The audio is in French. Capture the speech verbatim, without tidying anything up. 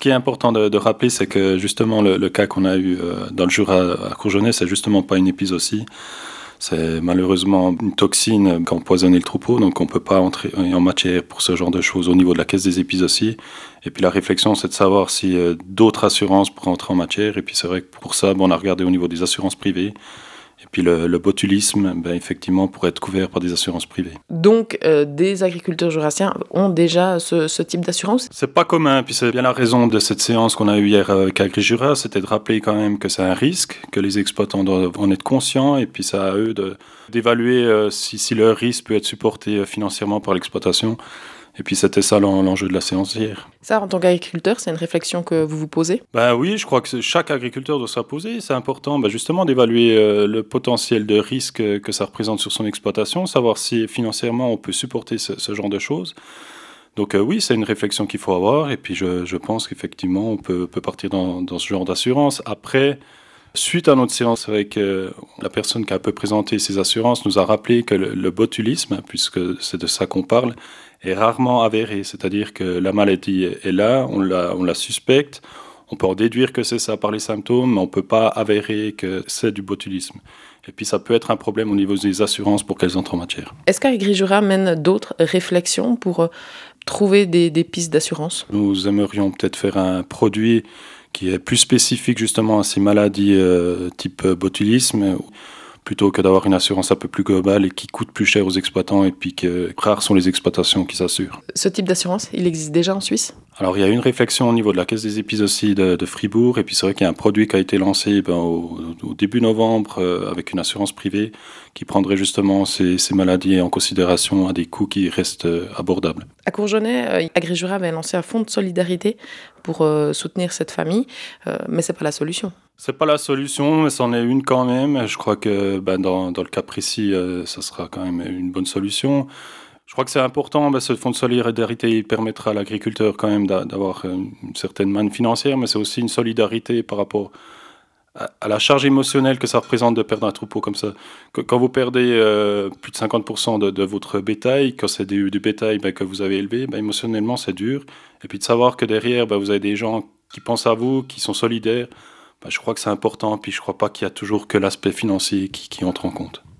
qui est important de, de rappeler, c'est que justement le, le cas qu'on a eu euh, dans le Jura à Courgenay, c'est justement pas une épizootie. C'est malheureusement une toxine qui a empoisonné le troupeau, donc on ne peut pas entrer en matière pour ce genre de choses au niveau de la caisse des épizooties. Et puis la réflexion, c'est de savoir si euh, d'autres assurances pourraient entrer en matière. Et puis c'est vrai que pour ça, bon, on a regardé au niveau des assurances privées. Et puis le, le botulisme, ben, effectivement, pourrait être couvert par des assurances privées. Donc, euh, des agriculteurs jurassiens ont déjà ce, ce type d'assurance ? C'est pas commun, puis c'est bien la raison de cette séance qu'on a eue hier avec AgriJura, c'était de rappeler quand même que c'est un risque, que les exploitants doivent en être conscients, et puis c'est à eux de, d'évaluer euh, si, si leur risque peut être supporté euh, financièrement par l'exploitation. Et puis c'était ça l'en, l'enjeu de la séance d'hier. Ça, en tant qu'agriculteur, c'est une réflexion que vous vous posez ? Ben oui, je crois que chaque agriculteur doit se la poser. C'est important ben justement d'évaluer euh, le potentiel de risque que ça représente sur son exploitation, savoir si financièrement on peut supporter ce, ce genre de choses. Donc euh, oui, c'est une réflexion qu'il faut avoir. Et puis je, je pense qu'effectivement, on peut, peut partir dans, dans ce genre d'assurance. Après, suite à notre séance, c'est vrai que la personne qui a un peu présenté ces assurances nous a rappelé que le, le botulisme, puisque c'est de ça qu'on parle, est rarement avéré. C'est-à-dire que la maladie est là, on la, on la suspecte, on peut en déduire que c'est ça par les symptômes, mais on ne peut pas avérer que c'est du botulisme. Et puis ça peut être un problème au niveau des assurances pour qu'elles entrent en matière. Est-ce qu'AgriJura mène d'autres réflexions pour euh, trouver des, des pistes d'assurance ? Nous aimerions peut-être faire un produit qui est plus spécifique justement à ces maladies euh, type botulisme, plutôt que d'avoir une assurance un peu plus globale et qui coûte plus cher aux exploitants, et puis que rares sont les exploitations qui s'assurent. Ce type d'assurance, il existe déjà en Suisse ? Alors il y a une réflexion au niveau de la caisse des épizooties de, de Fribourg, et puis c'est vrai qu'il y a un produit qui a été lancé ben, au, au début novembre euh, avec une assurance privée qui prendrait justement ces, ces maladies en considération à des coûts qui restent euh, abordables. À Courgenay, euh, AgriJura avait lancé un fonds de solidarité pour euh, soutenir cette famille, euh, mais c'est pas la solution. C'est pas la solution, mais c'en est une quand même. Je crois que ben, dans, dans le cas précis, euh, ça sera quand même une bonne solution. Je crois que c'est important, ben, ce fonds de solidarité il permettra à l'agriculteur quand même d'avoir une certaine manne financière, mais c'est aussi une solidarité par rapport à, à la charge émotionnelle que ça représente de perdre un troupeau comme ça. Quand vous perdez euh, plus de cinquante pour cent de, de votre bétail, quand c'est du, du bétail ben, que vous avez élevé, ben, émotionnellement c'est dur. Et puis de savoir que derrière, ben, vous avez des gens qui pensent à vous, qui sont solidaires, ben, je crois que c'est important. Puis je ne crois pas qu'il y a toujours que l'aspect financier qui, qui entre en compte.